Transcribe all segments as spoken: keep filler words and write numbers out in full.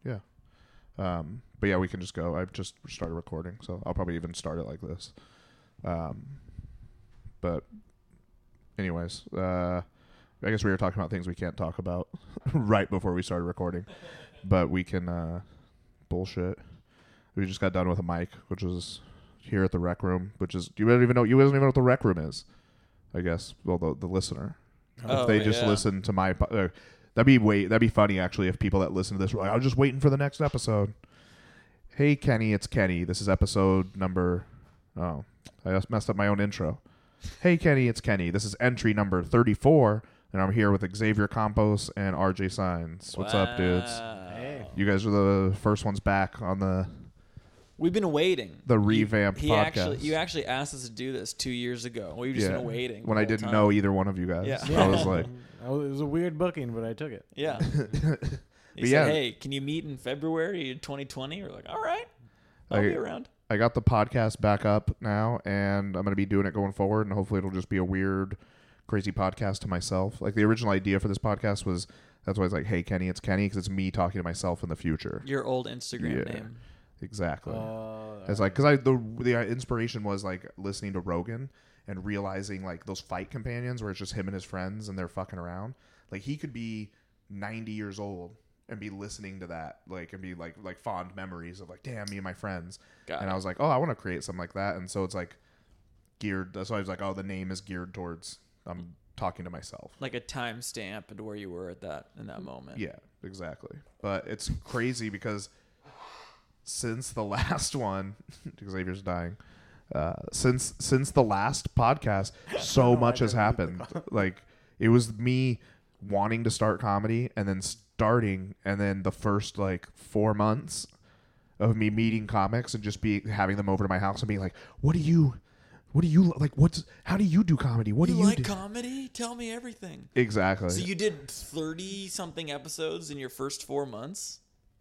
Yeah. Um, but yeah, we can just go. I've just started recording, so I'll probably even start it like this. Um, but anyways, uh, I guess we were talking about things we can't talk about right before we started recording, but we can uh, bullshit. We just got done with a mic, which was here at the rec room, which is you don't even know you don't even know what the rec room is. I guess well the the listener, Oh, if they just yeah. listen to my. Uh, That'd be wait. That'd be funny actually if people that listen to this were like, "I was just waiting for the next episode." Hey Kenny, it's Kenny. This is episode number. Oh, I just messed up my own intro. Hey Kenny, it's Kenny. This is entry number thirty-four, and I'm here with Xavier Campos and R J Signs. What's wow. up, dudes? Hey. You guys are the first ones back on the We've been waiting. the revamped he, he podcast. Actually, you actually asked us to do this two years ago. We've just Yeah. been waiting. when the I whole didn't time. know either one of you guys. Yeah. I was like, I was- it was a weird booking, but I took it. Yeah. He But said, yeah. "Hey, can you meet in February twenty twenty?" We're like, "All right, I'll I- be around." I got the podcast back up now, and I'm going to be doing it going forward, and hopefully it'll just be a weird, crazy podcast to myself. Like, the original idea for this podcast was, that's why it's like, hey, Kenny, it's Kenny, because it's me talking to myself in the future. Your old Instagram Yeah. name. Exactly. Uh, It's like, because I the the inspiration was, like, listening to Rogan and realizing, like, those fight companions where it's just him and his friends, and they're fucking around. Like, he could be ninety years old and be listening to that, like, and be like like fond memories of like, damn, me and my friends. Got and it. I was like, oh, I want to create something like that. And so it's like geared. So I was like, oh, the name is geared towards I'm talking to myself. Like a timestamp and where you were at that in that moment. Yeah, exactly. But it's crazy because since the last one, Xavier's dying. Uh, since since the last podcast, so much has happened. Like, it was me wanting to start comedy and then starting, and then the first like four months of me meeting comics and just be having them over to my house and being like, "What do you, what do you like? What's how do you do comedy? What you do you like do?" comedy? Tell me everything. Exactly. So you did thirty something episodes in your first four months?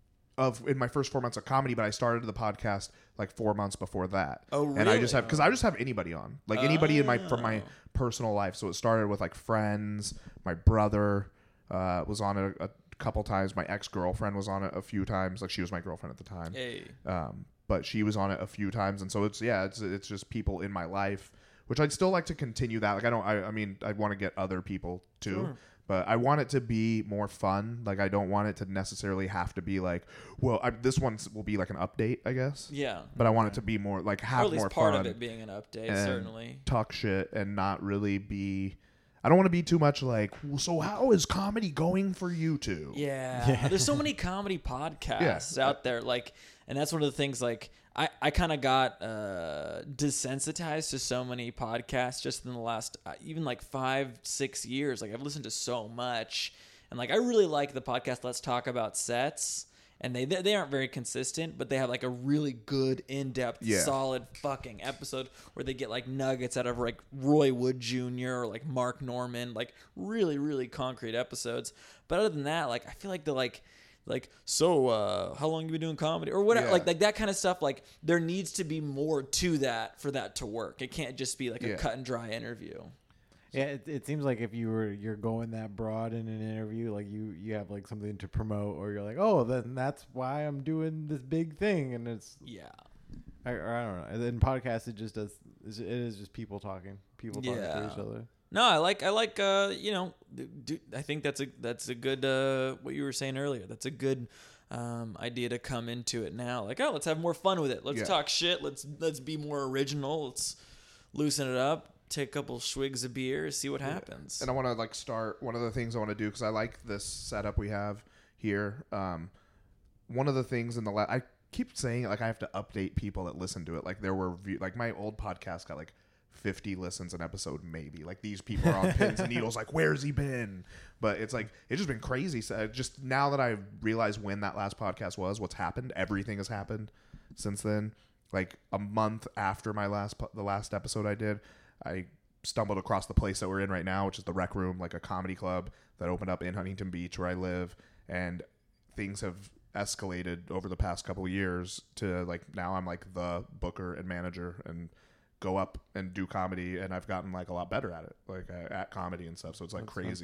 Of in my first four months of comedy, but I started the podcast like four months before that. Oh, And I just really? have because I just have anybody on, like anybody in my from my Oh. personal life. So it started with like friends. My brother uh, was on it a, a couple times. My ex girlfriend was on it a few times. Like, she was my girlfriend at the time. Hey. Um, but she was on it a few times, and so it's yeah, it's it's just people in my life, which I'd still like to continue that. Like, I don't, I, I mean, I want to get other people too. Sure. But I want it to be more fun. Like, I don't want it to necessarily have to be like, well, I, this one will be like an update, I guess. Yeah. But I want it to be more like Or have at least more part fun of it being an update, and certainly. talk shit and not really be. I don't want to be too much like, well, so how is comedy going for you two? Yeah. Yeah. There's so many comedy podcasts out there. Like, and that's one of the things, like, I, I kind of got uh, desensitized to so many podcasts just in the last, uh, even like five, six years. Like, I've listened to so much. And, like, I really like the podcast Let's Talk About Sets. And they they aren't very consistent, but they have, like, a really good, in-depth, Yeah. solid fucking episode where they get, like, nuggets out of, like, Roy Wood Junior or, like, Mark Norman. Like, really, really concrete episodes. But other than that, like, I feel like the, like... Like, so, uh, how long you been doing comedy? Or whatever, Yeah. like, like that kind of stuff. Like, there needs to be more to that for that to work. It can't just be like Yeah. a cut and dry interview. Yeah, it, it seems like if you were you're going that broad in an interview, like you you have like something to promote, or you're like, oh, then that's why I'm doing this big thing, and it's Yeah. I, or I don't know. And then podcast, it just does. It is just people talking, people talking Yeah. to each other. No, I like, I like, uh, you know, do, I think that's a, that's a good, uh, what you were saying earlier. That's a good, um, idea to come into it now. Like, oh, let's have more fun with it. Let's Yeah. talk shit. Let's, let's be more original. Let's loosen it up. Take a couple swigs of beer, see what happens. And I want to like start one of the things I want to do because I like this setup we have here. Um, one of the things in the la- I keep saying like I have to update people that listen to it. Like, there were view- like my old podcast got like fifty listens an episode, maybe. Like, these people are on pins and needles, like, where's he been? But it's like, it's just been crazy. So just now that I've realized when that last podcast was, what's happened, everything has happened since then. Like, a month after my last, po- the last episode I did, I stumbled across the place that we're in right now, which is the Rec Room, like a comedy club that opened up in Huntington Beach where I live. And things have escalated over the past couple of years to like, now I'm like the booker and manager and go up and do comedy, and I've gotten like a lot better at it, like uh, at comedy and stuff. So it's like That's crazy.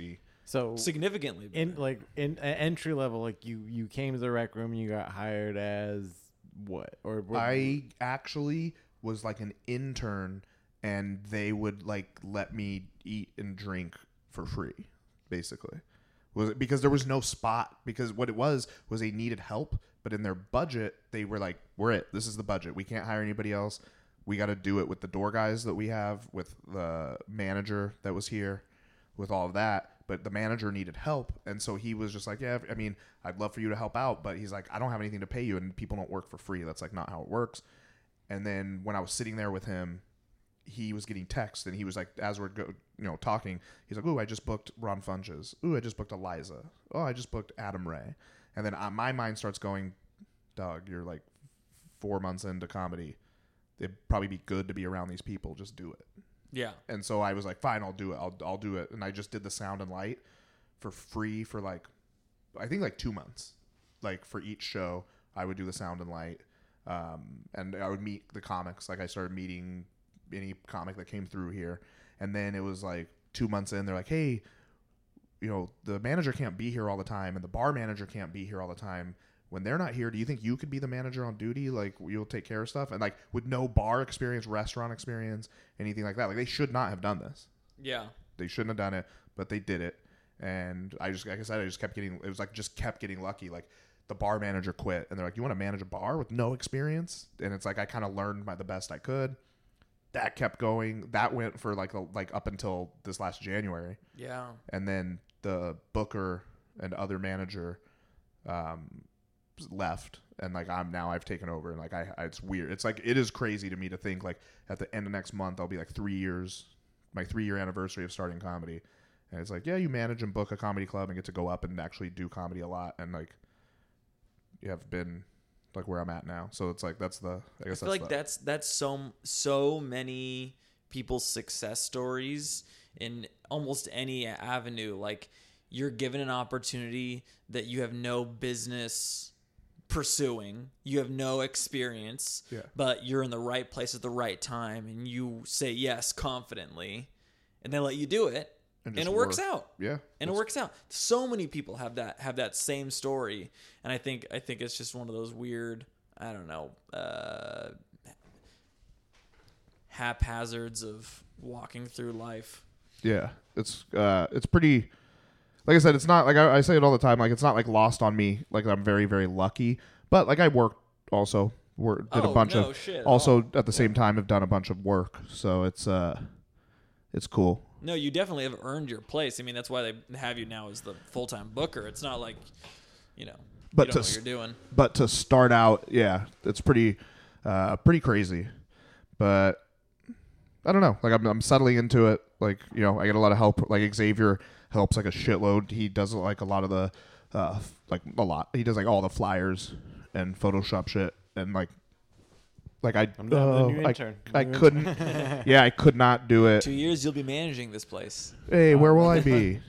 So significantly better. in like in uh, entry level, like you you came to the rec room and you got hired as what? Or what? I actually was like an intern, and they would like let me eat and drink for free, basically. Was it because there was no spot? Because what it was was they needed help, but in their budget, they were like, "We're it. This is the budget. We can't hire anybody else. We got to do it with the door guys that we have, with the manager that was here, with all of that." But the manager needed help, and so he was just like, "Yeah, I mean, I'd love for you to help out, but he's like, I don't have anything to pay you, and people don't work for free. That's like not how it works." And then when I was sitting there with him, he was getting texts, and he was like, as we're go, you know, talking, he's like, "Ooh, I just booked Ron Funches. Ooh, I just booked Eliza. Oh, I just booked Adam Ray." And then uh, my mind starts going, "Doug, you're like four months into comedy. It'd probably be good to be around these people. Just do it." Yeah. And so I was like, "Fine, I'll do it. I'll I'll do it." And I just did the sound and light for free for like, I think like two months. Like for each show, I would do the sound and light, um, and I would meet the comics. Like I started meeting any comic that came through here, and then it was like two months in, they're like, "Hey, you know, the manager can't be here all the time, and the bar manager can't be here all the time. When they're not here, do you think you could be the manager on duty? Like, you'll take care of stuff?" And like with no bar experience, restaurant experience, anything like that, like they should not have done this. Yeah. They shouldn't have done it, but they did it. And I just, like I said, I just kept getting, it was like just kept getting lucky. Like the bar manager quit, and they're like, "You want to manage a bar with no experience?" And it's like I kind of learned my, the best I could. That kept going. That went for like a, like up until this last January. Yeah. And then the booker and other manager um, left, and like I'm now I've taken over, and like I, I it's weird. It's like it is crazy to me to think like at the end of next month I'll be like three years, my three year anniversary of starting comedy, and it's like, yeah, you manage and book a comedy club and get to go up and actually do comedy a lot, and like you have been like where I'm at now. So it's like that's the I guess I feel that's like the, that's that's so so many people's success stories in almost any avenue. Like you're given an opportunity that you have no business pursuing. You have no experience, yeah. but you're in the right place at the right time, and you say yes confidently, and they let you do it. And, just it works work. out. Yeah. And it works out. So many people have that have that same story, and I think I think it's just one of those weird, I don't know, uh, haphazards of walking through life. Yeah, it's uh, it's pretty. Like I said, it's not like I, I say it all the time. Like it's not like lost on me. Like I'm very very lucky, but like I worked also work, did oh, a bunch no of shit also at the same time have done a bunch of work. So it's uh, it's cool. No, you definitely have earned your place. I mean, that's why they have you now as the full-time booker. It's not like, you know, But you don't to know what you're doing. But to start out, yeah, it's pretty, uh, pretty crazy. But I don't know. Like I'm, I'm settling into it. Like you know, I get a lot of help. Like Xavier helps like a shitload. He does like a lot of the, uh, like a lot. He does like all the flyers and Photoshop shit and like. Like I, I'm the, uh, the new I, intern. I New couldn't. Yeah, I could not do it. Two years, you'll be managing this place. Hey, where will I be?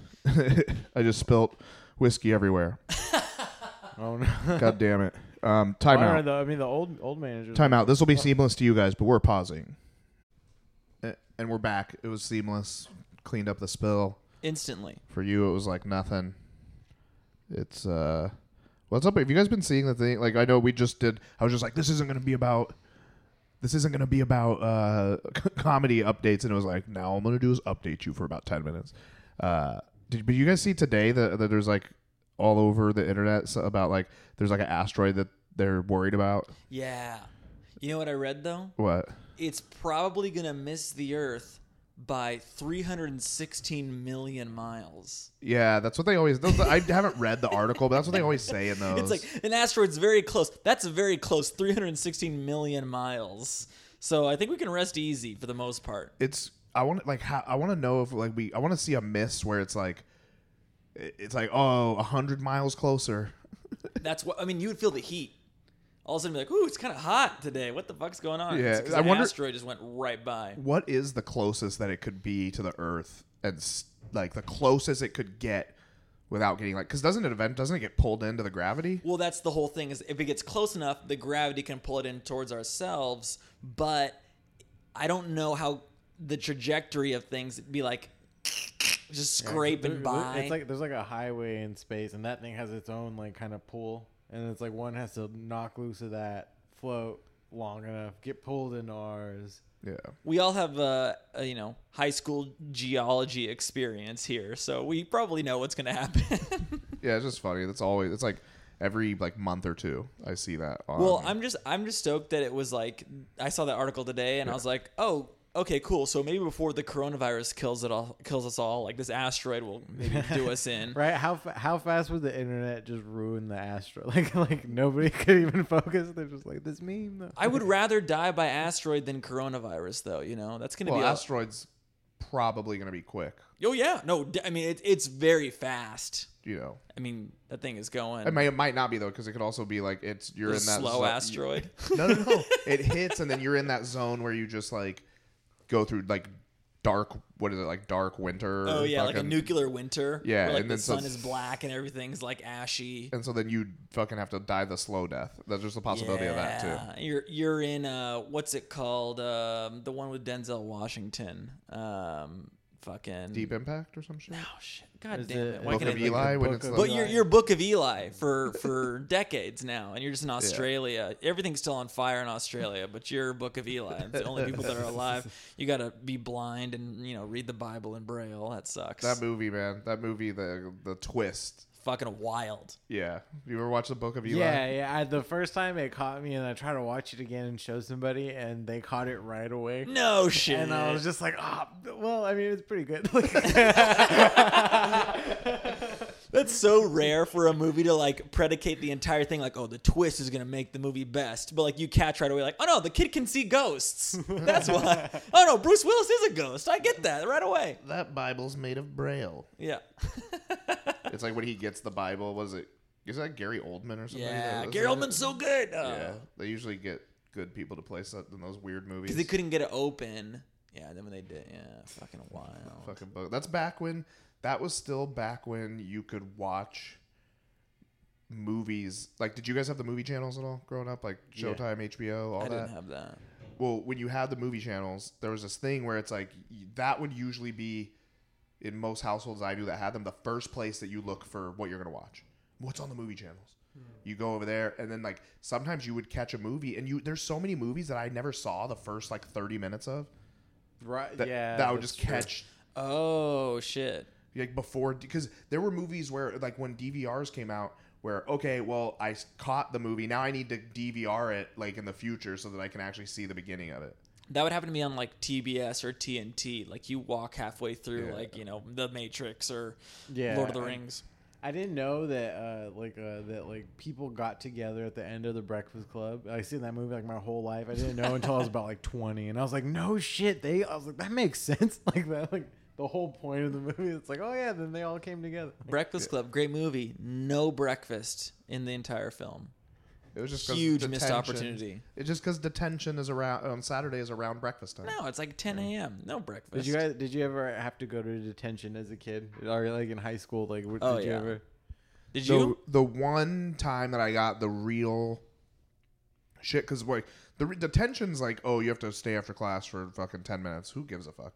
I just spilt whiskey everywhere. Oh no! God damn it! Um, time Well, out. the- I mean, the old old managers. Time out. This will be Oh. seamless to you guys, but we're pausing. Uh, And we're back. It was seamless. Cleaned up the spill. Instantly. For you, it was like nothing. It's uh, what's up? Have you guys been seeing the thing? Like I know we just did. I was just like, this isn't going to be about. This isn't going to be about uh, comedy updates, and it was like, now all I'm going to do is update you for about ten minutes. Uh, did but you guys see today that, that there's like all over the internet about like there's like an asteroid that they're worried about? Yeah. You know what I read though? What? It's probably gonna miss the Earth by three hundred sixteen million miles. Yeah, that's what they always. Those, I haven't read the article, but that's what they always say in those. It's like an asteroid's very close. That's very close, three hundred sixteen million miles. So I think we can rest easy for the most part. It's. I want like how I want to know if like we. I want to see a miss where it's like. It's like oh a hundred miles closer. That's what I mean. You would feel the heat. All of a sudden, be like, "Ooh, it's kind of hot today. What the fuck's going on?" Yeah, It's 'cause I an wonder- asteroid just went right by. What is the closest that it could be to the Earth, and s- like the closest it could get without getting like? Because doesn't it event doesn't it get pulled into the gravity? Well, that's the whole thing. Is if it gets close enough, the gravity can pull it in towards ourselves. But I don't know how the trajectory of things would be like. just Yeah, scraping there- by. It's like there's like a highway in space, and that thing has its own like kind of pull, and it's like one has to knock loose of that, float long enough, get pulled into ours. Yeah. We all have a, a you know high school geology experience here, so we probably know what's gonna happen. Yeah, it's just funny. That's always it's like every like month or two I see that. On, Well, I'm just I'm just stoked that it was like I saw that article today and Yeah. I was like, oh, okay, cool. So maybe before the coronavirus kills it all, kills us all, like this asteroid will maybe do us in. Right? How fa- how fast would the internet just ruin the astro? Like like nobody could even focus. They're just like this meme. Though. I would rather die by asteroid than coronavirus, though. You know, that's gonna well, be a, asteroids probably gonna be quick. oh yeah, no, d- I mean it, it's very fast. You know, I mean that thing is going. it might, it might not be though because it could also be like it's you're a in that slow zo- asteroid. No, no, no. It hits and then you're in that zone where you just like go through like dark. What is it like? Dark winter. Oh yeah, like a fucking- nuclear winter. Yeah, where, like and the then so- sun is black and everything's like ashy. And so then you fucking have to die the slow death. There's just a possibility of that too. Yeah. You're you're in uh what's it called? Um, the one with Denzel Washington. Um, fucking Deep Impact or some shit. Oh shit! God Is damn it it! Why Book can't of I- like Eli the when Book it's of the- But Eli? you're you're Book of Eli for for decades now, and you're just in Australia. Everything's still on fire in Australia, but you're Book of Eli. It's the only people that are alive. You got to be blind and you know read the Bible in Braille. That sucks. That movie, man. That movie, the the twist. Fucking wild. Yeah. You ever watch the Book of Eli? Yeah, yeah. I, the first time it caught me, and I tried to watch it again and show somebody, and they caught it right away. No shit. And I was just like, ah, well, I mean, it's pretty good. That's so rare for a movie to like predicate the entire thing like, oh, the twist is gonna make the movie best. But like you catch right away like, oh no, the kid can see ghosts. That's why. Oh no, Bruce Willis is a ghost. I get that right away. That Bible's made of Braille. Yeah. It's like when he gets the Bible, was it is that Gary Oldman or something? Yeah. Is Gary that Oldman's it? so good. Oh. Yeah. They usually get good people to play stuff in those weird movies. Because they couldn't get it open. Yeah, then when they did, yeah, fucking wild. Fucking book. That's back when that was still back when you could watch movies. Like, did you guys have the movie channels at all growing up? Like Showtime, H B O, all I that. didn't have that. Well, when you had the movie channels, there was this thing where it's like y- that would usually be in most households I knew that had them the first place that you look for what you're gonna watch. What's on the movie channels? You go over there, and then like sometimes you would catch a movie, and you there's so many movies that I never saw the first like thirty minutes of. Right? That, yeah. that I would that's just true. catch Oh shit. like before because there were movies where like when D V Rs came out where okay well I s- caught the movie now I need to D V R it like in the future so that I can actually see the beginning of it. That would happen to me on like T B S or T N T. Like you walk halfway through, Yeah. like you know, The Matrix or Yeah, Lord of the I- Rings. I didn't know that uh, like uh, that like people got together at the end of the Breakfast Club. I seen that movie like my whole life. I didn't know until I was about like twenty, and I was like, no shit. They I was like, that makes sense. Like that, like the whole point of the movie. It's like, oh yeah, then they all came together. Breakfast Club, great movie. No breakfast in the entire film. It was just 'cause Huge missed detention- opportunity. It's just because detention is around on Saturday is around breakfast time. No, it's like ten a.m. No breakfast. Did you guys? Did you ever have to go to detention as a kid, or like in high school? Like, what- Oh, did you yeah. ever? Did The, you? the one time that I got the real shit, because like the re- detention's like, oh, you have to stay after class for fucking ten minutes. Who gives a fuck?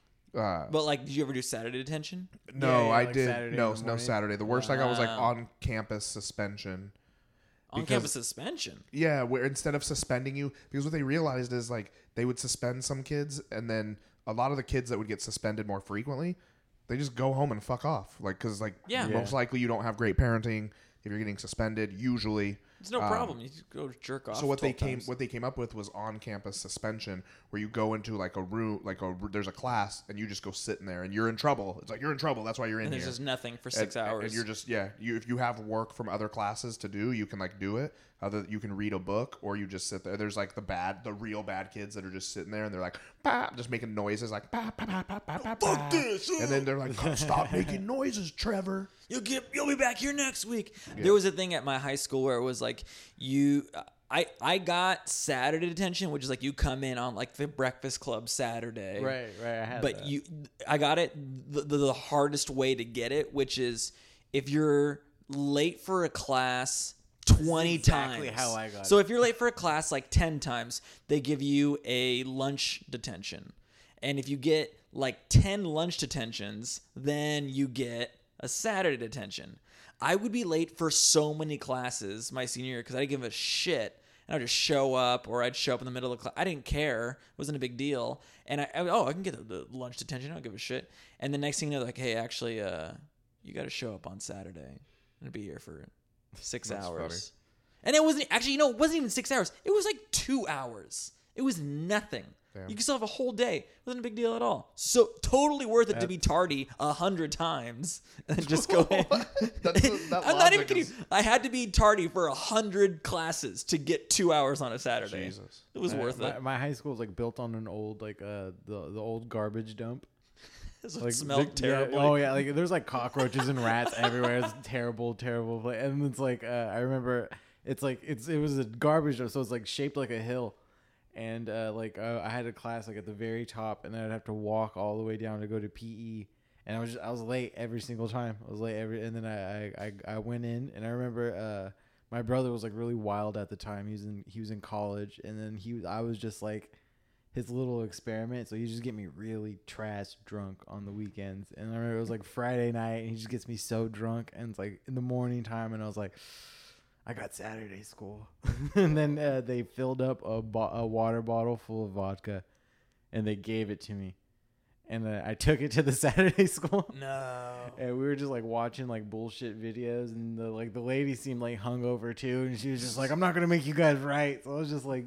Uh, But like, did you ever do Saturday detention? no, Yeah, yeah, I like did Saturday no in the no morning. Saturday. The worst I got was like Wow. on campus suspension. On Because- campus suspension. Yeah, where instead of suspending you, because what they realized is like they would suspend some kids, and then a lot of the kids that would get suspended more frequently, they just go home and fuck off. Like, because like Yeah. most likely you don't have great parenting if you're getting suspended. Usually, It's no Um, problem. You just go jerk off. so what they twelve came times. what they came up with was on campus suspension, where you go into like a room, like a there's a class, and you just go sit in there, and you're in trouble. It's like you're in trouble. That's why you're in and here. there's just nothing for six and, hours. and you're just yeah you if you have work from other classes to do you can like do it other you can read a book or you just sit there. There's like the bad the real bad kids that are just sitting there and they're like bah, just making noises like bah, bah, bah, bah, bah, bah, Fuck this, and then they're like stop making noises, Trevor. You'll get. You'll be back here next week. There was a thing at my high school where it was like you. I I got Saturday detention, which is like you come in on like the Breakfast Club Saturday, Right, right. I had But that. you, I got it the, the, the hardest way to get it, which is if you're late for a class twenty exactly times. how I got So if you're late for a class like ten times, they give you a lunch detention. And if you get like ten lunch detentions than you get a Saturday detention. I would be late for so many classes my senior year because I didn't give a shit. And I'd just show up, or I'd show up in the middle of the class. I didn't care. It wasn't a big deal. And I, I oh, I can get the, the lunch detention. I don't give a shit. And the next thing you know, like, hey, actually, uh, you got to show up on Saturday and be here for six That's hours. funny. And it wasn't actually, you know, it wasn't even six hours. It was like two hours. It was nothing. Damn. You could still have a whole day. It wasn't a big deal at all. So totally worth it That's... to be tardy a hundred times and just go in. That's a, that I'm not even logic kidding. is- I had to be tardy for a hundred classes to get two hours on a Saturday. Jesus. It was My- worth my, it. My high school was like built on an old like uh the the old garbage dump. So Like it smelled the- yeah, terrible. oh yeah, like there's like cockroaches and rats everywhere. It's terrible, terrible place. And it's like uh, I remember it's like it's it was a garbage dump, so it's like shaped like a hill. And uh, like uh, I had a class like at the very top, and then I'd have to walk all the way down to go to P E. And I was just, I was late every single time. I was late every, and then I I, I, I went in, and I remember uh, my brother was like really wild at the time. He was in he was in college, and then he was I was just like his little experiment. So he just get me really trash drunk on the weekends. And I remember it was like Friday night, and he just gets me so drunk, and it's like in the morning time, and I was like, I got Saturday school. And then uh, they filled up a, bo- a water bottle full of vodka, and they gave it to me. And uh, I took it to the Saturday school. No. And we were just like watching like bullshit videos, and the like the lady seemed like hungover too, and she was just like, "I'm not gonna make you guys right." So I was just like,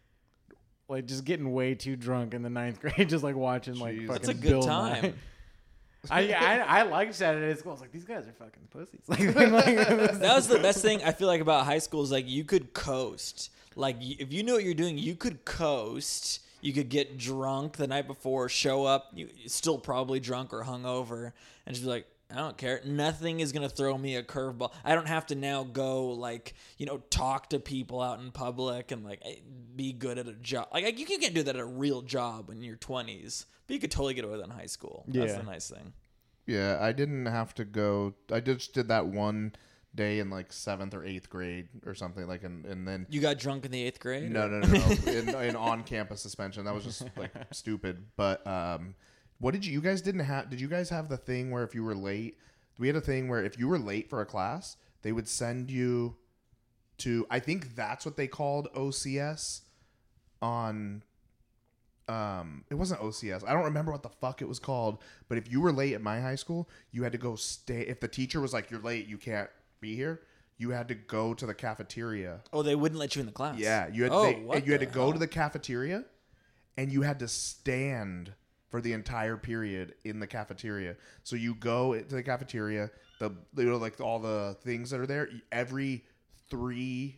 like just getting way too drunk in the ninth grade, just like watching like Jeez. fucking That's a good Bill time. Nye. I, I I liked Saturday school. I was like, these guys are fucking pussies. Like, like That was the best thing I feel like about high school is like you could coast. Like y- if you knew what you're doing, you could coast. You could get drunk the night before, show up, you still probably drunk or hungover, and just be like, I don't care. Nothing is gonna throw me a curveball. I don't have to now go like you know talk to people out in public and like be good at a job. Like you can't do that at a real job when you're twenties, but you could totally get away with that in high school. That's Yeah. the nice thing. Yeah, I didn't have to go. I just did that one day in like seventh or eighth grade or something like, and and then You got drunk in the eighth grade? no, or- no, no, no, in, in on-campus suspension. That was just like stupid. But um, what did you? You guys didn't have? Did you guys have the thing where if you were late, we had a thing where if you were late for a class, they would send you to. I think that's what they called O C S. On, um, it wasn't O C S. I don't remember what the fuck it was called. But if you were late at my high school, you had to go stay. If the teacher was like, "You're late, you can't be here," you had to go to the cafeteria. Oh, they wouldn't let you in the class. Yeah, you had Oh, they, what you had to the go hell? to the cafeteria, and you had to stand for the entire period in the cafeteria. So you go to the cafeteria, the you know like all the things that are there. Every three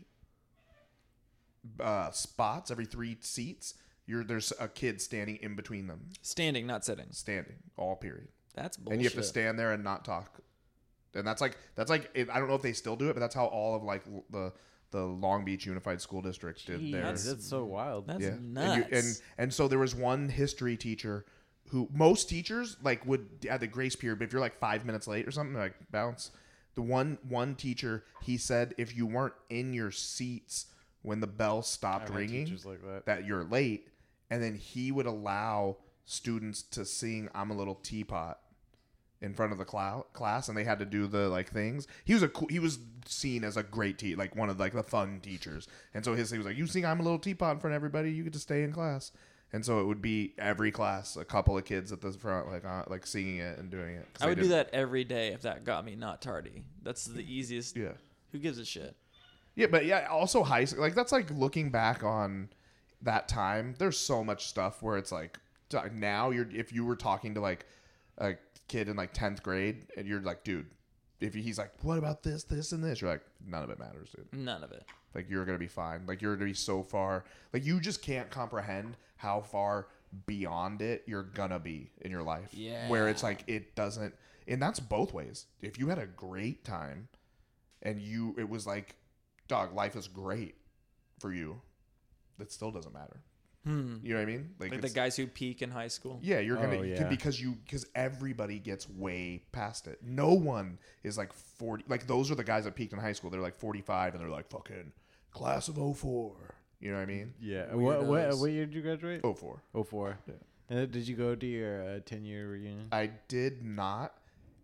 uh, spots, every three seats, you're there's a kid standing in between them, Standing, not sitting. standing all period, That's bullshit. and you have to stand there and not talk. And that's like that's like it, I don't know if they still do it, but that's how all of like l- the the Long Beach Unified School District did Jeez, theirs. that's so wild. That's Yeah, nuts. And, you, and and so there was one history teacher who most teachers like would add the grace period, but if you're like five minutes late or something, like bounce. The one one teacher, he said if you weren't in your seats when the bell stopped I've had ringing, teachers like that. that you're late, and then he would allow students to sing "I'm a Little Teapot" in front of the clou- class, and they had to do the like things. He was a cool, he was seen as a great teacher, like one of like the fun teachers. And so his he was like, "You sing "I'm a Little Teapot" in front of everybody, you get to stay in class." And so it would be every class, a couple of kids at the front, like uh, like singing it and doing it. 'Cause I they would do didn't- that every day if that got me not tardy. That's the easiest. Yeah, Who gives a shit? yeah, but yeah, also high school. Like that's like looking back on that time. There's so much stuff where it's like t- now you're if you were talking to like a kid in like tenth grade and you're like, dude, if he's like, what about this, this, and this? You're like, none of it matters, dude. None of it. Like you're gonna be fine. Like you're gonna be so far. Like you just can't comprehend how far beyond it you're gonna be in your life. Yeah. Where it's like it doesn't, and that's both ways. If you had a great time, and you, it was like, dog, life is great for you. That still doesn't matter. Hmm. You know what I mean? Like the it's- guys who peak in high school. yeah, you're gonna Oh, you- yeah. because you because everybody gets way past it. No one is like forty. Like those are the guys that peaked in high school. They're like forty-five, and they're like fucking class of oh four. You know what I mean? Yeah. What, what Weirdos. what year did you graduate? oh four. Oh four. Yeah. Uh, did you go to your uh, ten year reunion? I did not,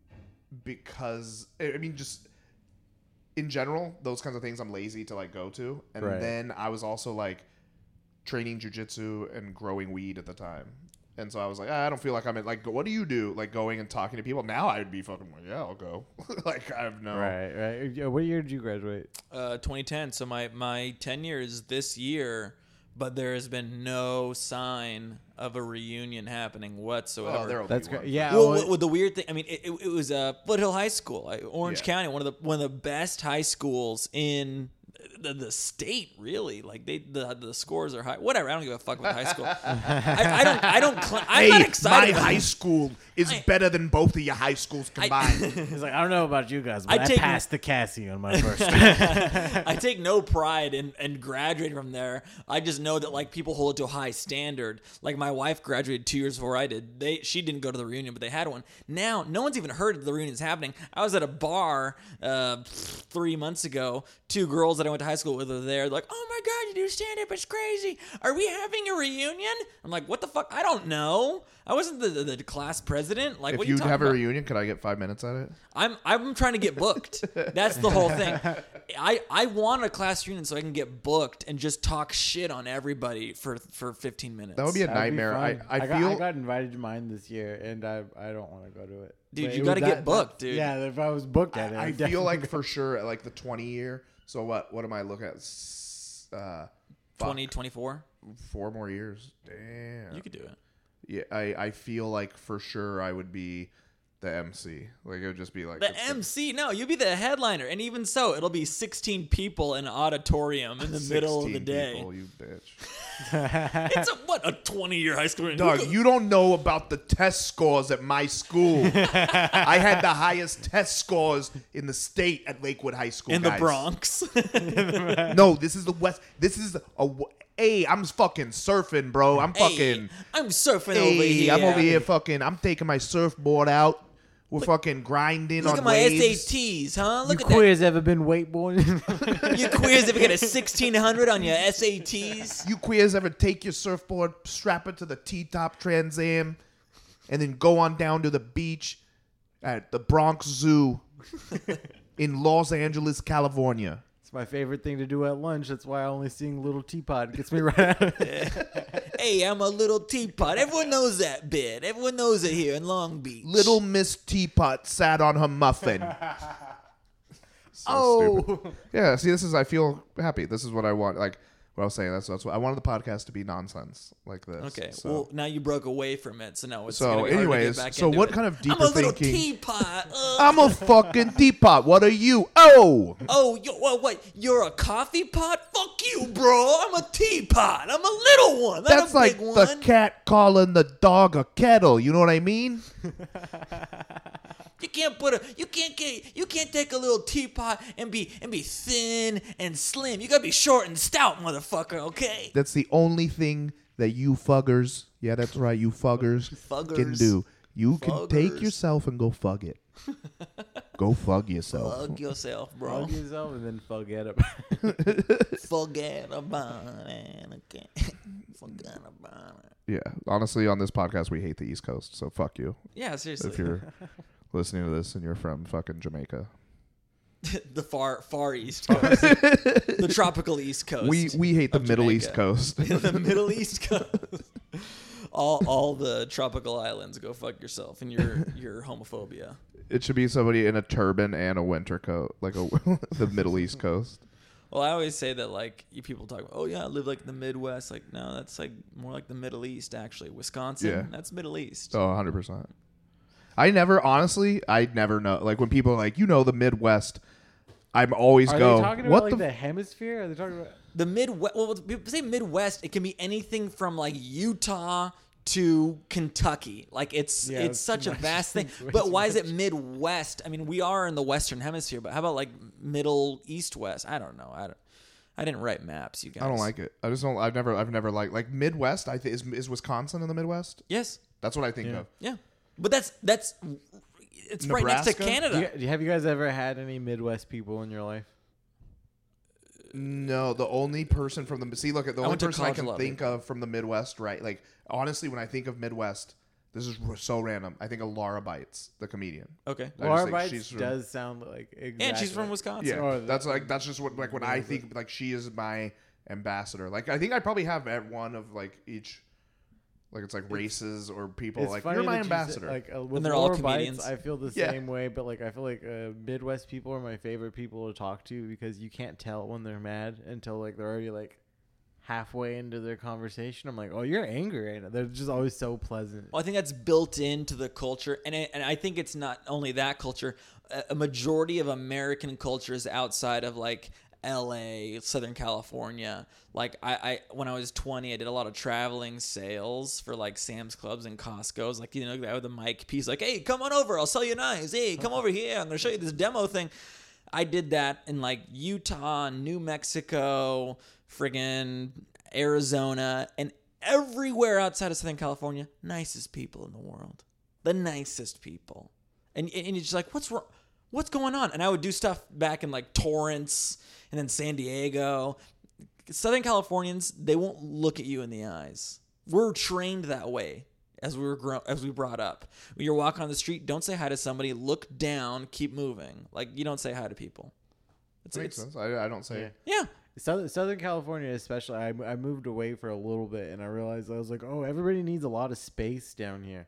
because I mean, just in general, those kinds of things I'm lazy to like go to, and Right. then I was also like training jujitsu and growing weed at the time. And so I was like, ah, I don't feel like I'm in, like, what do you do? Like going and talking to people. Now I'd be fucking like, yeah, I'll go. Like I have no. Right, right. Yeah, what year did you graduate? Uh, twenty ten. So my my ten years this year, but there has been no sign of a reunion happening whatsoever. Oh, there'll That's be one. great. Yeah. Well, well, well, the weird thing, I mean, it, it, it was uh, Foothill High School, like, Orange Yeah. County, one of the one of the best high schools in the, the state. Really, like they the the scores are high. Whatever, I don't give a fuck about high school. I, I don't. I don't. Cl- I'm Hey, not excited. my about high it. school is I- better than both of your high schools combined. he's like, I don't know about you guys, but I I, take- passed the Cassie on my first. I take no pride in, in graduating from there. I just know that like people hold it to a high standard. Like my wife graduated two years before I did. They she didn't go to the reunion, but they had one. Now no one's even heard the reunion's happening. I was at a bar uh, three months ago. Two girls that I went to high school with were there. Like, oh my god, you do stand up? It's crazy. Are we having a reunion? I'm like, what the fuck? I don't know. I wasn't the, the, the class president. Like, If what are you you talking have about? a reunion, could I get five minutes at it? I'm I'm trying to get booked. That's the whole thing. I, I want a class reunion so I can get booked and just talk shit on everybody for, for fifteen minutes. That would be a That'd be nightmare. I, fun. I, got, feel I got invited to mine this year, and I I don't want to go to it. Dude, But you it gotta was get that- booked, that- dude. Yeah, if I was booked at it, I I'd feel definitely like go. for sure at like the twenty year. So what? What am I looking at? S- Uh, twenty twenty-four. four more years. Damn. You could do it. Yeah, I, I feel like for sure I would be the M C. Like it would just be like The M C, no, you'll be the headliner, and even so, it'll be sixteen people in an auditorium in the middle of the sixteen day. people, you bitch. It's a, what a twenty-year high school reunion. Dog, you don't know about the test scores at my school. I had the highest test scores in the state at Lakewood High School. in the guys. Bronx. No, this is the West. This is a. w- Hey, I'm fucking surfing, bro. I'm Hey, fucking. I'm surfing Hey, over here. I'm over here fucking. I'm taking my surfboard out. We're fucking grinding Look on at my waves. S A Ts, huh? You Look at queers ever been wakeboarding? that. You queers ever get a sixteen hundred on your S A Ts? You queers ever take your surfboard, strap it to the T-top Trans Am, and then go on down to the beach at the Bronx Zoo in Los Angeles, California? It's my favorite thing to do at lunch. That's why I only sing Little Teapot. It gets me right out of it. Hey, I'm a little teapot. Everyone knows that bit. Everyone knows it here in Long Beach. Little Miss Teapot sat on her muffin. So Oh. stupid. Yeah, see, this is, I feel happy. This is what I want. Like, what I was saying, that's, that's what I wanted the podcast to be nonsense like this. Okay, so. well, now you broke away from it, so now it's So gonna be hard to get anyways, back so into what it. kind of deeper I'm a little thinking- teapot. Uh, I'm a fucking teapot. What are you? Oh! oh, you, what, what? You're a coffee pot? Fuck you, bro. I'm a teapot. I'm a little one. Not That's a like big the one. cat calling the dog a kettle. You know what I mean? You can't put a you can't get you can't take a little teapot and be and be thin and slim. You gotta be short and stout, motherfucker. Okay. That's the only thing that you fuggers, yeah, that's right, you fuggers, can Fuggers. do. You can take Fuggers. yourself and go fug it. Go fug yourself. Fuck yourself, bro. Hug yourself and then forget it. Forget about it. Okay. Forget about it. Yeah, honestly, on this podcast, we hate the East Coast, so fuck you. Yeah, seriously. If you're listening to this and you're from fucking Jamaica. the far far east coast, the tropical east coast. We we hate the of Middle Jamaica. East Coast. the Middle East coast. all all the tropical islands. Go fuck yourself and your your homophobia. It should be somebody in a turban and a winter coat, like a the Middle East Coast. Well, I always say that like you people talk about, oh yeah, I live like in the Midwest. Like no, that's like more like the Middle East actually. Wisconsin, Yeah. that's Middle East. Oh, one hundred percent. I never, honestly, I never know. Like when people are like, you know, the Midwest, I'm always Are go, they talking what about like the the, hemisphere? Are they talking about? The Midwest. Well, when people say Midwest, it can be anything from like Utah to Kentucky. Like it's Yeah, it's it's such too a much. vast thing. It's way But too why is it much. Midwest? I mean, we are in the Western Hemisphere, but how about like Middle East West? I don't know. I don't. I didn't write maps, you guys. I don't like it. I just don't. I've never. I've never liked like Midwest. I think is is Wisconsin in the Midwest. Yes. That's what I think Yeah. of. Yeah. But that's that's it's right next to Nebraska? Canada. Do you, do you- have you guys ever had any Midwest people in your life? No, the only person from the see, look at the I only went to person I college a can lot, think of from the Midwest, right? Like honestly, when I think of Midwest, this is r- so random. I think of Laura Bites, the comedian. Okay. I just Laura think Bites she's from- does sound like exactly. And she's from Wisconsin. Yeah, Oh, that's like that's just what like when I Yeah, think like she is my ambassador. Like I think I probably have at one of like each, like it's like races or people. It's Like funny you're my that you said- ambassador. like uh, with And they're all Laura comedians. Bites, I feel the Yeah. same way, but like I feel like uh, Midwest people are my favorite people to talk to because you can't tell when they're mad until like they're already like halfway into their conversation. I'm like, oh, you're angry right now. They're just always so pleasant. Well, I think that's built into the culture, and I, and I think it's not only that culture. A, a majority of American culture is outside of like L A, Southern California. Like I, I, when I was twenty, I did a lot of traveling sales for like Sam's Clubs and Costco's. Like you know, the guy with the mic piece, like, hey, come on over, I'll sell you knives. Hey, come over here, I'm gonna show you this demo thing. I did that in like Utah, New Mexico, friggin' Arizona, and everywhere outside of Southern California. Nicest people in the world, the nicest people. And and you're just like, what's wrong? What's going on? And I would do stuff back in like Torrance and then San Diego. Southern Californians, they won't look at you in the eyes. We're trained that way as we were grown, as we brought up. When you're walking on the street, don't say hi to somebody. Look down, keep moving. Like you don't say hi to people. It's, Makes it's, sense. I, I don't say. Yeah. yeah. Southern, Southern California, especially, I, I moved away for a little bit, and I realized I was like, oh, everybody needs a lot of space down here.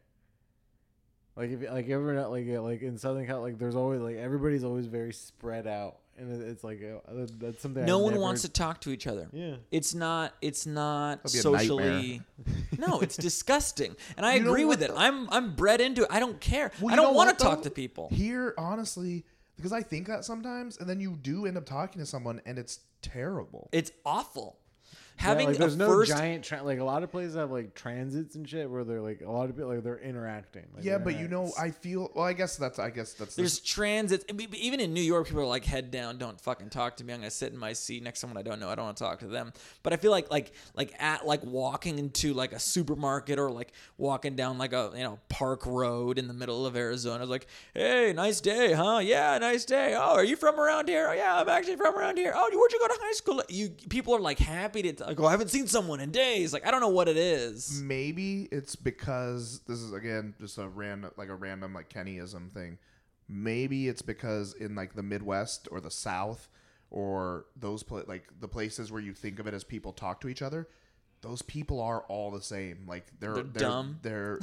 Like if like ever like like in Southern Cal, like there's always like everybody's always very spread out, and it's like uh, that's something. No I one never, wants to talk to each other. Yeah. It's not. It's not That'd be a socially. No, it's disgusting, and I You know agree with what, it. though? I'm I'm bred into it. I don't care. Well, I you don't know want what, to talk though? to people. Here, honestly, because I think that sometimes, and then you do end up talking to someone, and it's terrible. It's awful. Yeah, Having like, a there's no first. giant tra- like a lot of places have like transits and shit where they're like a lot of people like they're interacting. Like, yeah, they're but you know, interacting. I feel. Well, I guess that's. I guess that's. There's This, transits. I mean, even in New York, people are like, head down, don't fucking talk to me. I'm gonna sit in my seat next to someone I don't know. I don't want to talk to them. But I feel like like like at like walking into like a supermarket or like walking down like a you know park road in the middle of Arizona. I was like, hey, nice day, huh? Yeah, nice day. Oh, are you from around here? Oh yeah, I'm actually from around here. Oh, where'd you go to high school? You people are like happy to like, oh, I haven't seen someone in days. Like I don't know what it is. maybe it's because this is again just a random, like a random like Kennyism thing. Maybe it's because in like the Midwest or the South or those pla- like the places where you think of it as people talk to each other, those people are all the same. Like they're They're they're dumb. They're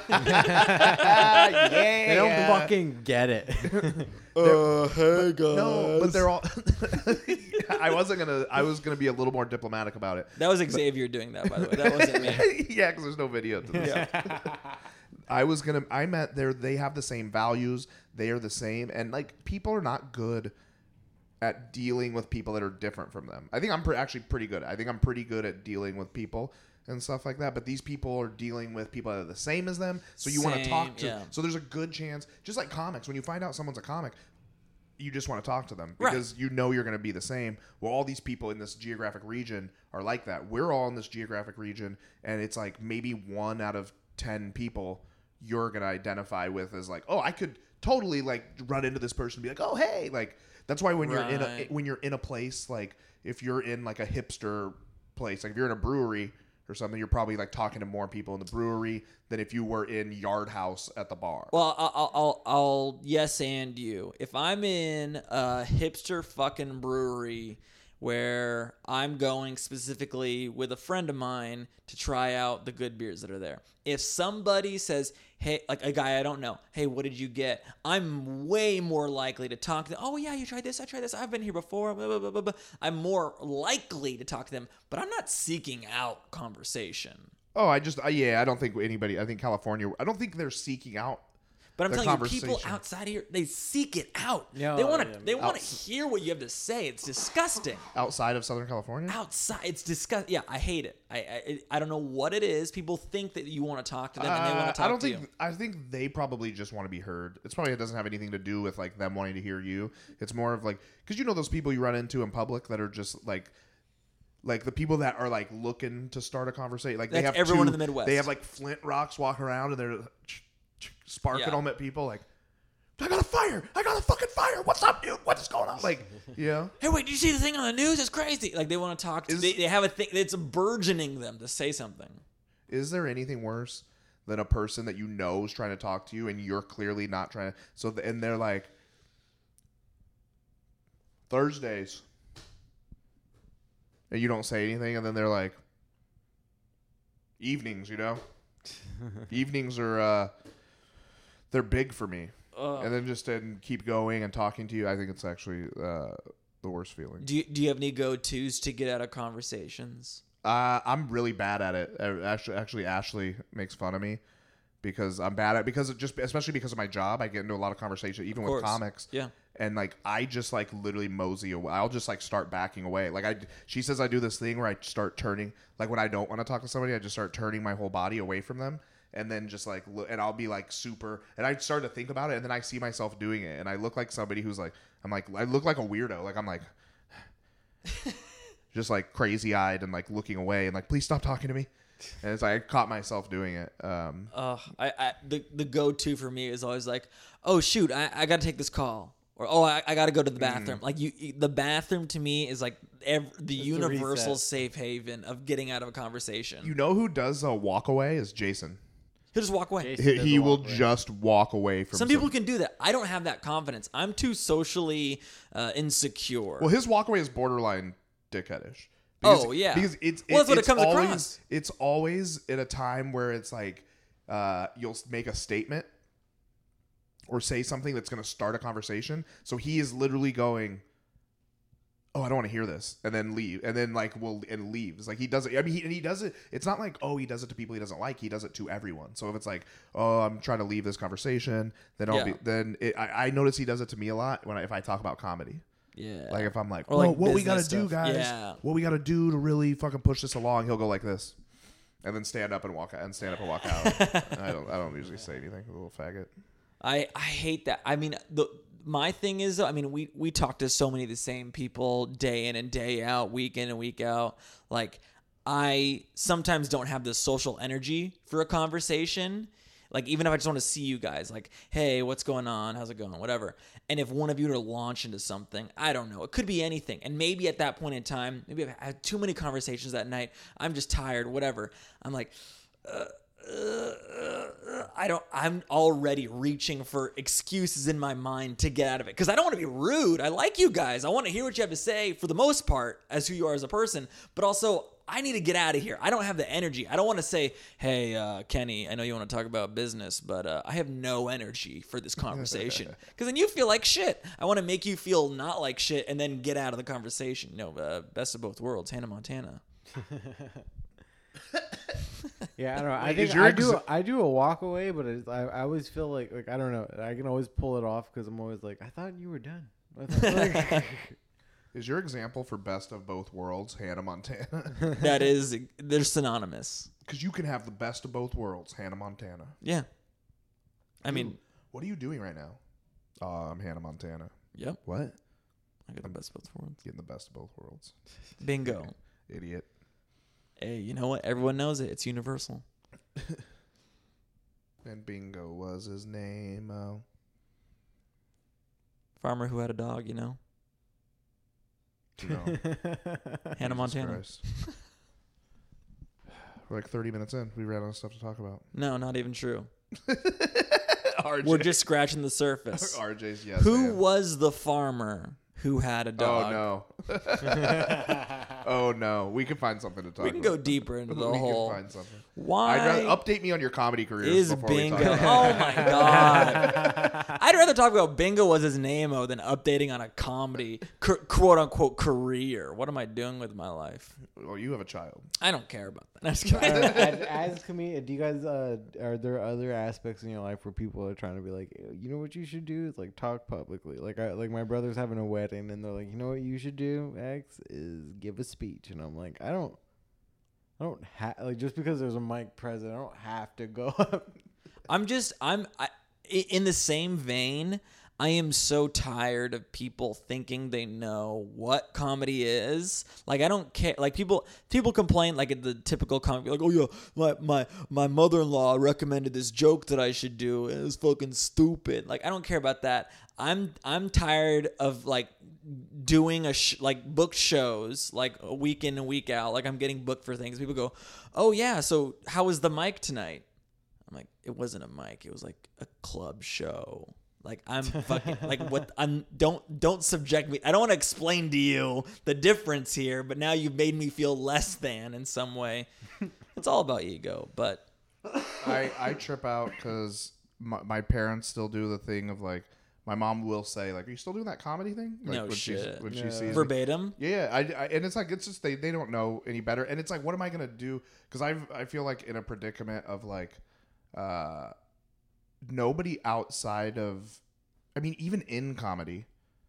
they yeah. don't fucking get it. Uh, hey guys. No, but they're all. I wasn't gonna. I was gonna be a little more diplomatic about it. That was Xavier doing that, by the way. That wasn't me. Yeah, because there's no video to this. Yeah. I was gonna. I meant they they have the same values. They are the same, and like people are not good at dealing with people that are different from them. I think I'm pre- actually pretty good. I think I'm pretty good at dealing with people and stuff like that. But these people are dealing with people that are the same as them. So you want to Same, talk to. yeah. So there's a good chance, just like comics, when you find out someone's a comic, you just want to talk to them Right. because you know you're going to be the same. Well, all these people in this geographic region are like that. We're all in this geographic region, and it's like maybe one out of ten people you're going to identify with as like, oh, I could totally like run into this person and be like, oh, hey, like that's why when you're in a Right. when you're in a place, like if you're in like a hipster place, like if you're in a brewery or something, you're probably like talking to more people in the brewery than if you were in Yard House at the bar. Well, I'll, I'll, I'll, I'll yes and you. If I'm in a hipster fucking brewery where I'm going specifically with a friend of mine to try out the good beers that are there, if somebody says, hey, like a guy I don't know, hey, what did you get? I'm way more likely to talk to them. Oh, yeah, you tried this, I tried this, I've been here before, blah, blah, blah, blah, blah. I'm more likely to talk to them, but I'm not seeking out conversation. Oh, I just, uh, yeah, I don't think anybody, I think California, I don't think they're seeking out. But I'm the telling you, people conversation. outside here, they seek it out. Yeah, they want to. yeah. They want to Outs- hear what you have to say. It's disgusting. Outside of Southern California? Outside, it's disgusting. Yeah, I hate it. I, I I don't know what it is. People think that you want to talk to them, and they want Uh, to talk I don't to think, you. I think they probably just want to be heard. It's probably, it doesn't have anything to do with like them wanting to hear you. It's more of like, because you know those people you run into in public that are just like, like the people that are like looking to start a conversation. Like they That's have everyone two- in the Midwest. They have like flint rocks walking around and they're sparking Yeah. them at people like, I got a fire. I got a fucking fire. What's up, dude? What's going on? Like, yeah. Hey, wait, did you see the thing on the news? It's crazy. Like, they want to talk to, Is- they, they have a thing, it's burgeoning them to say something. Is there anything worse than a person that you know is trying to talk to you and you're clearly not trying to? So, the, and they're like, Thursdays. And you don't say anything, and then they're like, evenings, you know? Evenings are, uh, they're big for me. Uh, and then just and keep going and talking to you. I think it's actually uh, the worst feeling. do you, do you have any go-tos to get out of conversations? Uh, I'm really bad at it. Uh, Actually, actually, Ashley makes fun of me because I'm bad at because it just especially because of my job. I get into a lot of conversation, even Of with course. comics. Yeah. And like I just like literally mosey away. I'll just like start backing away. Like I, she says I do this thing where I start turning. Like when I don't want to talk to somebody, I just start turning my whole body away from them. And then just like, look, and I'll be like super, and I start to think about it, and then I see myself doing it, and I look like somebody who's like, I'm like, I look like a weirdo, like I'm like, just like crazy eyed and like looking away, and like, please stop talking to me. And it's like I caught myself doing it. Um, Uh, I, I the, the go-to for me is always like, oh shoot, I, I got to take this call, or oh I, I got to go to the bathroom. Like you, you- the bathroom to me is like ev- the the universal reset. safe haven of getting out of a conversation. you know who does a walk away is Jason. He'll just walk away. Jason He, does he a will walk away. just walk away from Some people can do that. I don't have that confidence. I'm too socially uh, insecure. Well, his walk away is borderline dickheadish. Oh, yeah. because it's Well, that's what it it's comes always, across. It's always at a time where it's like uh, you'll make a statement or say something that's going to start a conversation. So he is literally going, "Oh, I don't want to hear this," and then leave, and then like will and leaves. Like he does it. I mean, he, and he does it. It's not like oh, he does it to people he doesn't like. He does it to everyone. So if it's like oh, I'm trying to leave this conversation, then I'll Yeah. be then it, I, I notice he does it to me a lot when I, if I talk about comedy. yeah. Like if I'm like, Or, well, like, what we gotta business do, stuff. guys? Yeah. What we gotta do to really fucking push this along? He'll go like this, and then stand up and walk out, and stand up and walk out. I don't, I don't usually say anything. A little faggot. I, I hate that. I mean, the my thing is, I mean, we we talk to so many of the same people day in and day out, week in and week out. Like, I sometimes don't have the social energy for a conversation. Like, even if I just want to see you guys, like, hey, what's going on? How's it going? Whatever. And if one of you were to launch into something, I don't know. It could be anything. And maybe at that point in time, maybe I've had too many conversations that night. I'm just tired, whatever. I'm like, uh, uh, uh, I don't, I'm already reaching for excuses in my mind to get out of it. Because I don't want to be rude. I like you guys. I want to hear what you have to say for the most part as who you are as a person. But also, I need to get out of here. I don't have the energy. I don't want to say, hey, uh, Kenny, I know you want to talk about business, but uh, I have no energy for this conversation. Because then you feel like shit. I want to make you feel not like shit and then get out of the conversation. You know, uh, best of both worlds, Hannah Montana. Yeah, I don't know. I Wait, think is your I do. exa- I do a walk away, but it's, I, I always feel like like I don't know. I can always pull it off because I'm always like, I thought you were done. I thought, like, Is your example for best of both worlds Hannah Montana? That is, they're synonymous. Because you can have the best of both worlds, Hannah Montana. Yeah. I mean, Ooh, what are you doing right now? Uh, I'm Hannah Montana. yep. What? I got the best of both worlds. Getting the best of both worlds. Bingo. Idiot. Hey, you know what? Everyone knows it. It's universal. And Bingo was his name. Oh. Farmer who had a dog, you know? No. Hannah Jesus Montana. Christ. We're like thirty minutes in. We ran out of stuff to talk about. No, not even true. R J. We're just scratching the surface. R J's yes. Who man. was the farmer who had a dog? Oh no. Oh no. We can find something to talk We can about. go deeper into the we whole. can find something. Why I'd rather update me on your comedy careers is before we Bingo? talk about Oh my god! I'd rather talk about Bingo was his name-o than updating on a comedy cr- quote unquote career. What am I doing with my life? Well, you have a child. I don't care about that. I'm just Uh, kidding. as, as comedian, do you guys uh, are there other aspects in your life where people are trying to be like, you know what you should do is like talk publicly. Like I like my brother's having a wedding and they're like, you know what you should do, X, is give a speech, and I'm like, I don't, I don't have like just because there's a mic present, I don't have to go up. I'm just I'm I, i- in the same vein. I am so tired of people thinking they know what comedy is. Like, I don't care. Like, people people complain, like, at the typical comedy, like, oh, yeah, my, my, my mother-in-law recommended this joke that I should do, and it's fucking stupid. Like, I don't care about that. I'm I'm tired of, like, doing a sh- like booked shows like a week in and week out. Like, I'm getting booked for things. People go, oh, yeah, so how was the mic tonight? I'm like, it wasn't a mic. It was, like, a club show. Like, I'm fucking, like, what, I'm, don't, don't subject me. I don't want to explain to you the difference here, but now you've made me feel less than in some way. It's all about ego, but. I, I trip out because my, my parents still do the thing of, like, my mom will say, like, are you still doing that comedy thing? Like, No when shit. She's, when No. she sees Verbatim? Me. Yeah, I, I, and it's like, it's just, they, they don't know any better. And it's like, what am I going to do? Because I I feel like in a predicament of, like, uh, nobody outside of, I mean, even in comedy,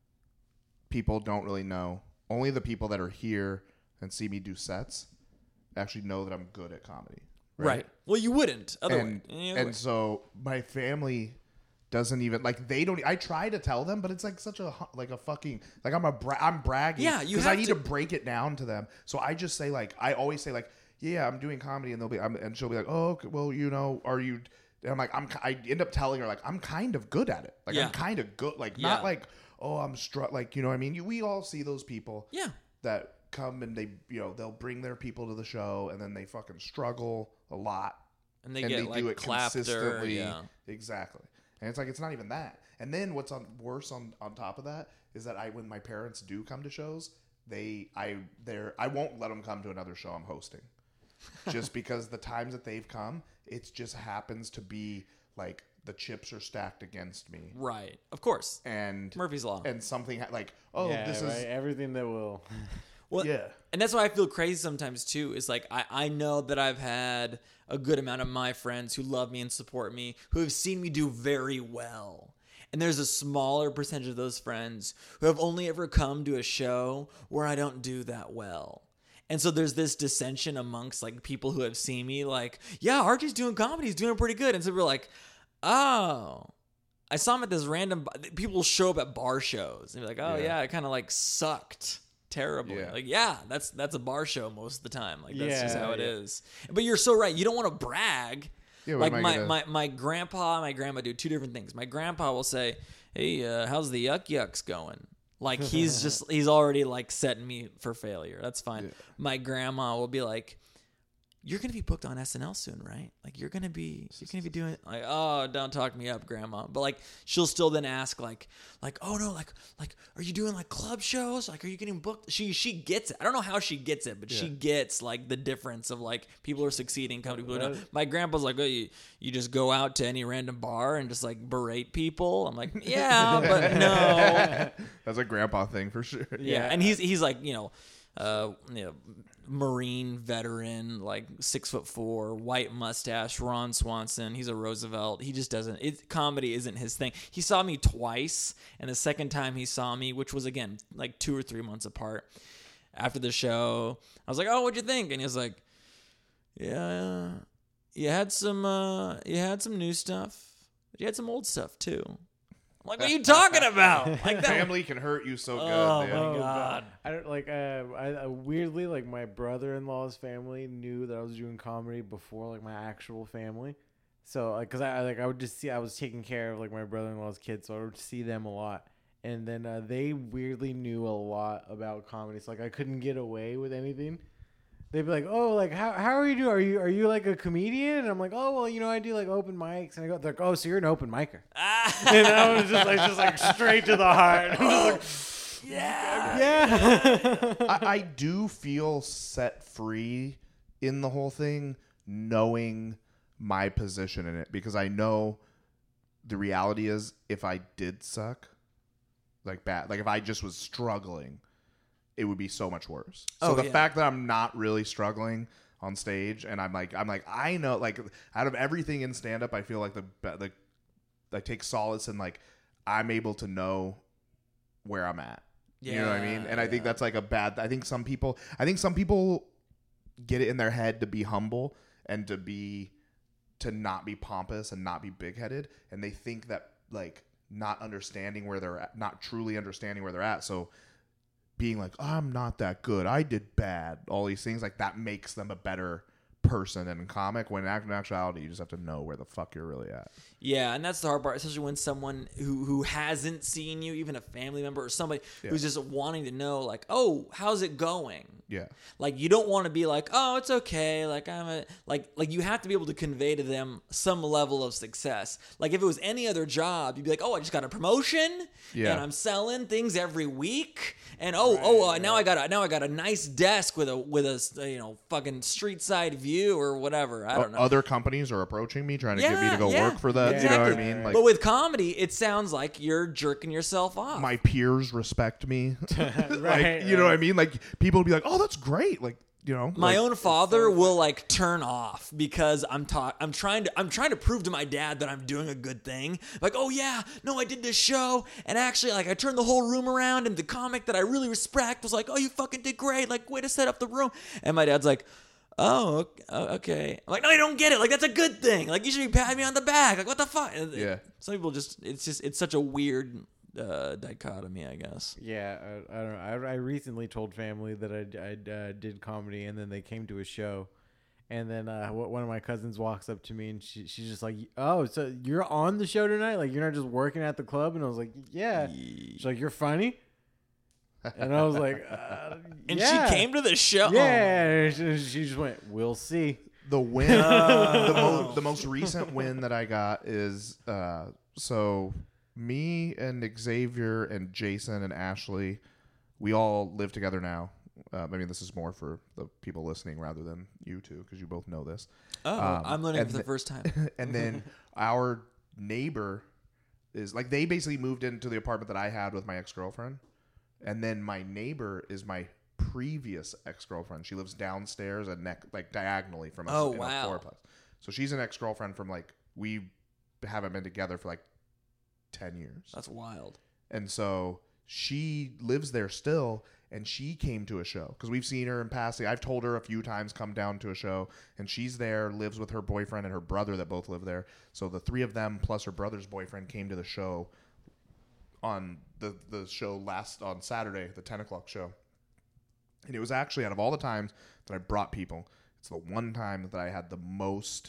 people don't really know. Only the people that are here and see me do sets actually know that I'm good at comedy. Right. Right. Well, you wouldn't. Otherwise. And, and so my family doesn't even, like, they don't, I try to tell them, but it's like such a, hu- like a fucking, like I'm a, bra- I'm bragging. Yeah, you Because have I need to- to break it down to them. So I just say, like, I always say, like, yeah, I'm doing comedy, and they'll be, I'm, and she'll be like, oh, okay, well, you know, are you, and I'm like, I'm, I end up telling her, like, I'm kind of good at it. Like, Yeah. I'm kind of good. Like, Yeah. not like, oh, I'm struck. Like, you know what I mean? You, we all see those people Yeah. that come and they, you know, they'll bring their people to the show, and then they fucking struggle a lot. And they and get, they like, do it clapped or, consistently. yeah. Exactly. And it's like, it's not even that. And then what's on worse on, on top of that is that I, when my parents do come to shows, they, I, they're, I won't let them come to another show I'm hosting. Just because the times that they've come, it just happens to be like the chips are stacked against me. Right. Of course. And Murphy's Law. And something ha- like, oh, yeah, this right? is, everything that will. Well, yeah. And that's why I feel crazy sometimes too. Is like I, I know that I've had a good amount of my friends who love me and support me, who have seen me do very well. And there's a smaller percentage of those friends who have only ever come to a show where I don't do that well. And so there's this dissension amongst like people who have seen me like, yeah, Archie's doing comedy, he's doing pretty good. And so we're like, oh, I saw him at this random, people show up at bar shows and be like, oh Yeah. yeah, it kind of like sucked terribly. Yeah. Like, yeah, that's that's a bar show most of the time. Like, that's just Yeah, how it yeah. is. But you're so right. You don't want to brag. Yeah, what like am I my, gonna- my my grandpa and my grandma do two different things. My grandpa will say, hey, uh, how's the yuck yucks going? Like, he's just, he's already like setting me for failure. That's fine. Yeah. My grandma will be like, you're going to be booked on S N L soon, right? Like, you're going to be, you're going to be doing, like, oh, don't talk me up, grandma. But like, she'll still then ask like, like, oh no, like, like, are you doing like club shows? Like, are you getting booked? She, she gets it. I don't know how she gets it, but she Yeah. gets like the difference of like, people are succeeding, company people are not. Right. My grandpa's like, oh, you, you just go out to any random bar and just like berate people. I'm like, yeah, but no. That's a grandpa thing for sure. Yeah, Yeah. and he's he's like, you know, uh, you know, Marine veteran, like six foot four, white mustache, Ron Swanson. He's a Roosevelt. He just doesn't. It comedy isn't his thing. He saw me twice, and the second time he saw me, which was again like two or three months apart, after the show, I was like, "Oh, what'd you think?" And he was like, "Yeah, you had some, uh, you had some new stuff, but you had some old stuff too." I'm like, what are you talking about? Like that. Family can hurt you so good, Oh, man. my God. I don't like. Uh, I, I weirdly like my brother-in-law's family knew that I was doing comedy before like my actual family. So like, cause I I, like I would just see I was taking care of like my brother-in-law's kids, so I would see them a lot. And then uh, they weirdly knew a lot about comedy. So like I couldn't get away with anything. They'd be like, "Oh, like how how are you doing? Are you are you like a comedian?" And I'm like, "Oh, well, you know, I do like open mics." And I go, "They're like, oh, so you're an open micer?" And I was just like, just like straight to the heart. I'm just like, Yeah. yeah. I, I do feel set free in the whole thing, knowing my position in it, because I know the reality is if I did suck, like bad, like if I just was struggling, it would be so much worse. So Oh, the yeah. fact that I'm not really struggling on stage, and I'm like, I'm like, I know, like out of everything in stand up, I feel like the be- the I take solace in like I'm able to know where I'm at. You know what I mean? And I think yeah. that's like a bad, I think some people, I think some people get it in their head to be humble and to be, to not be pompous and not be big headed. And they think that like not understanding where they're at, not truly understanding where they're at. So being like, I'm not that good, I did bad, all these things, like that makes them a better person and comic, when in actuality you just have to know where the fuck you're really at. Yeah, and that's the hard part, especially when someone who who hasn't seen you, even a family member or somebody yeah. who's just wanting to know, like, oh, how's it going? Yeah. Like, you don't want to be like, oh, it's okay. Like, I'm a, like, like you have to be able to convey to them some level of success. Like, if it was any other job, you'd be like, oh, I just got a promotion, yeah. and I'm selling things every week, and oh, right, oh, uh, right. now I got a now I got a nice desk with a with a you know fucking street side view or whatever. I don't know. Other companies are approaching me trying to yeah, get me to go yeah, work for that. Exactly. You know what I mean? Right. Like, but with comedy, it sounds like you're jerking yourself off. My peers respect me. right, like, right. You know what I mean? Like, people will be like, oh, that's great. Like, you know, my like, own father will like turn off because I'm ta- I'm trying to I'm trying to prove to my dad that I'm doing a good thing. Like, oh yeah, no, I did this show, and actually, like, I turned the whole room around, and the comic that I really respect was like, oh, you fucking did great. Like, way to set up the room. And my dad's like, oh, okay. I'm like, no, you don't get it. Like, that's a good thing. Like, you should be patting me on the back. Like, what the fuck? Yeah. Some people just it's just it's such a weird uh, dichotomy, I guess. Yeah, I, I don't know. I, I recently told family that I, I uh, did comedy, and then they came to a show, and then uh, one of my cousins walks up to me, and she, she's just like, "Oh, so you're on the show tonight? Like, you're not just working at the club?" And I was like, "Yeah." She's like, "You're funny," and I was like, uh, "And yeah. she came to the show." Yeah, she, she just went, "We'll see." The win, the, mo- the most recent win that I got is uh, so. Me and Xavier and Jason and Ashley, we all live together now. Um, I mean, this is more for the people listening rather than you two, because you both know this. Oh, um, I'm learning for th- the first time. And then our neighbor is like, they basically moved into the apartment that I had with my ex-girlfriend. And then my neighbor is my previous ex-girlfriend. She lives downstairs and neck like diagonally from us. Oh, in wow. A fourplex. So she's an ex-girlfriend from like, we haven't been together for like ten years. That's wild. And so she lives there still, and she came to a show because we've seen her in passing. I've told her a few times, come down to a show, and she's there, lives with her boyfriend and her brother that both live there. So the three of them plus her brother's boyfriend came to the show on the, the show last on Saturday, the ten o'clock show. And it was actually, out of all the times that I brought people, it's the one time that I had the most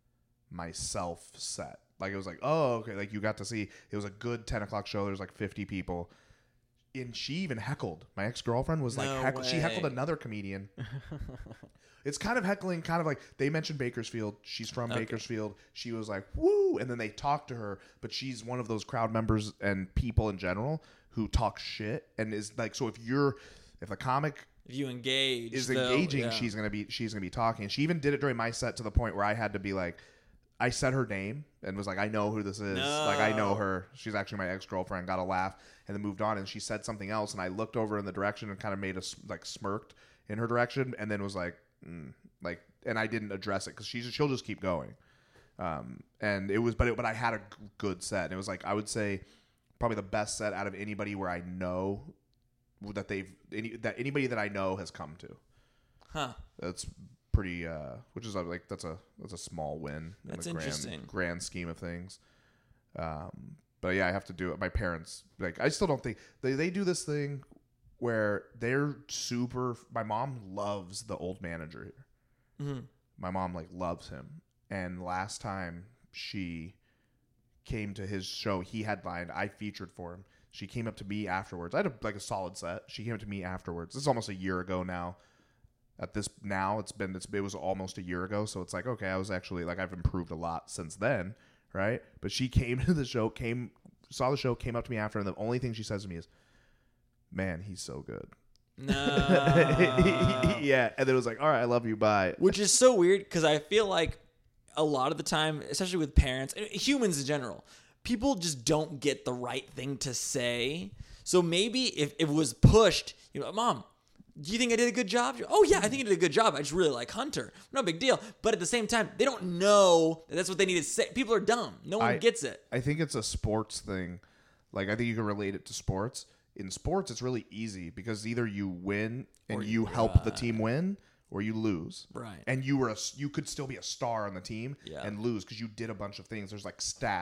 myself set. Like, it was like, oh, okay. Like, you got to see, it was a good ten o'clock show. There's like fifty people. And she even heckled. My ex-girlfriend was like, no heckle- she heckled way. another comedian. It's kind of heckling, kind of like, they mentioned Bakersfield. She's from Okay. Bakersfield. She was like, woo. And then they talked to her, but she's one of those crowd members and people in general who talk shit. And is like, so if you're, if a comic If you engage, is though, engaging, yeah. she's gonna be she's gonna be talking. She even did it during my set to the point where I had to be like, I said her name and was like, I know who this is. No. Like, I know her. She's actually my ex-girlfriend. Got a laugh and then moved on. And she said something else, and I looked over in the direction and kind of made a like smirked in her direction, and then was like, mm, like, and I didn't address it because she's she'll just keep going. Um, and it was, but it, but I had a g- good set, and it was like, I would say probably the best set out of anybody where I know that they've any that anybody that I know has come to. Huh. That's pretty uh which is uh, like that's a that's a small win in That's the grand, interesting. grand scheme of things. Um but yeah, I have to do it. My parents, like, I still don't think they, they do this thing where they're super, my mom loves the old manager here. Mm-hmm. My mom like loves him. And last time she came to his show, he headlined, I featured for him. She came up to me afterwards. I had a, like a solid set. She came up to me afterwards. This is almost a year ago now. At this now, it's been it's, it was almost a year ago. So it's like, okay, I was actually like, I've improved a lot since then, right? But she came to the show, came saw the show, came up to me after, and the only thing she says to me is, "Man, he's so good." No. Yeah, and then it was like, all right, I love you, bye. Which is so weird because I feel like a lot of the time, especially with parents, humans in general, people just don't get the right thing to say. So maybe if, if it was pushed, you know, Mom, do you think I did a good job? Oh, yeah, I think I did a good job. I just really like Hunter. No big deal. But at the same time, they don't know that that's what they need to say. People are dumb. No one I, gets it. I think it's a sports thing. Like, I think you can relate it to sports. In sports, it's really easy because either you win and Or you you- help right. the team win, or you lose. Right. And you were a, you could still be a star on the team Yeah. and lose because you did a bunch of things. There's like stats.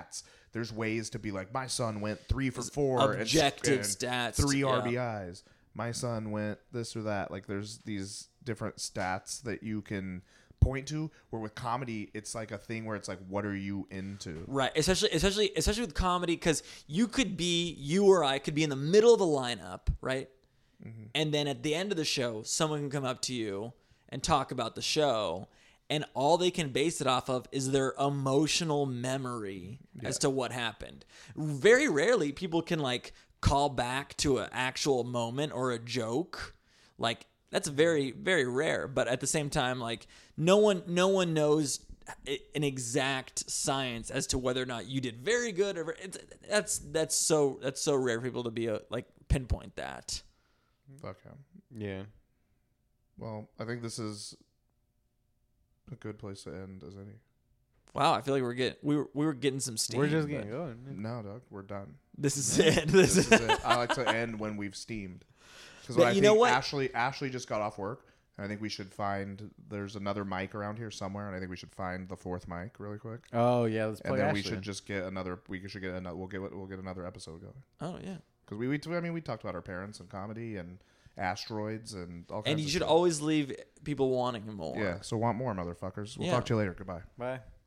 there's ways to be like, my son went three for four, objective and, stats, three yeah. R B Is. My son went this or that. Like there's these different stats that you can point to, where with comedy it's like a thing where it's like, what are you into? Right, especially especially especially with comedy, because you could be you or I could be in the middle of a lineup, right? Mm-hmm. And then at the end of the show, someone can come up to you and talk about the show, and all they can base it off of is their emotional memory yeah. as to what happened. Very rarely people can like call back to an actual moment or a joke. Like that's very, very rare. But at the same time, like no one, no one knows an exact science as to whether or not you did very good or it's, that's that's so that's so rare for people to be a, like pinpoint that. Fuck him. Yeah. Well, I think this is a good place to end as any. Wow, I feel like we're getting we were we were getting some steam. We're just getting going. No, Doug, we're done. This is it. This, this is it. I like to end when we've steamed. Because I you think know what? Ashley Ashley just got off work, and I think we should find there's another mic around here somewhere, and I think we should find the fourth mic really quick. Oh yeah, let's play. And then Ashley. we should just get another. We should get another. We'll get we'll get another episode going. Oh yeah. Because we, we I mean we talked about our parents and comedy and asteroids and all kinds. And you of should stuff. always leave people wanting more. Yeah. So want more, motherfuckers. We'll Yeah. talk to you later. Goodbye. Bye.